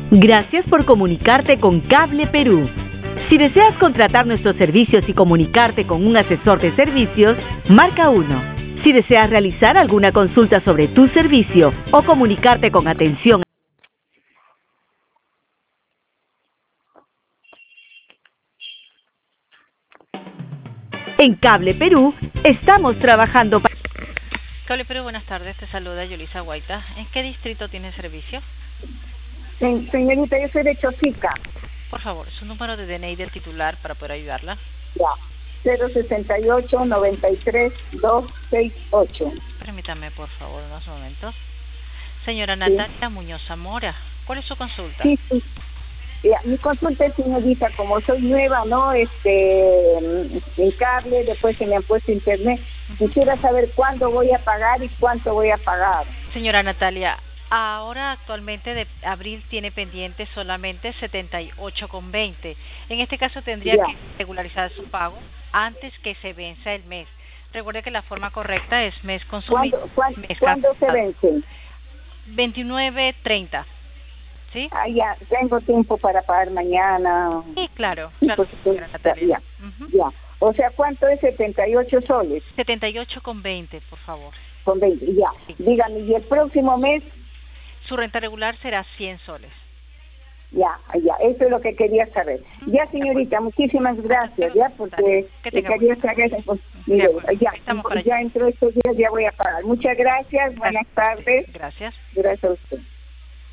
Gracias por comunicarte con Cable Perú. Si deseas contratar nuestros servicios y comunicarte con un asesor de servicios, marca 1. Si deseas realizar alguna consulta sobre tu servicio o comunicarte con atención en Cable Perú, estamos trabajando para... Cable Perú, buenas tardes. Te saluda Yulisa Guaita. ¿En qué distrito tiene servicio? Señorita, yo soy de Chosica. Por favor, su número de DNI del titular para poder ayudarla. Ya. 068-93-268. Permítame, por favor, unos momentos. Señora Natalia Muñoz Zamora, ¿cuál es su consulta? Sí. Ya, mi consulta es, señorita, como soy nueva, ¿no? En cable, después se me han puesto internet. Quisiera saber cuándo voy a pagar y cuánto voy a pagar. Señora Natalia, ahora actualmente de abril tiene pendiente solamente 78,20. En este caso tendría que regularizar su pago antes que se venza el mes. Recuerde que la forma correcta es mes consumido. ¿Cuándo se vence? 29:30. ¿Sí? Ya, tengo tiempo para pagar mañana. Sí, claro, Pues, señora Natalia. Ya. O sea, ¿cuánto es 78 soles? 78,20, por favor. Con 20, ya. Sí. Dígame, ¿y el próximo mes? Su renta regular será 100 soles. Ya, eso es lo que quería saber. Ya, señorita, muchísimas gracias, ya, porque quería saber, pues, mire, ya entró estos días, ya voy a pagar. Muchas gracias, buenas tardes. Gracias. Gracias a usted.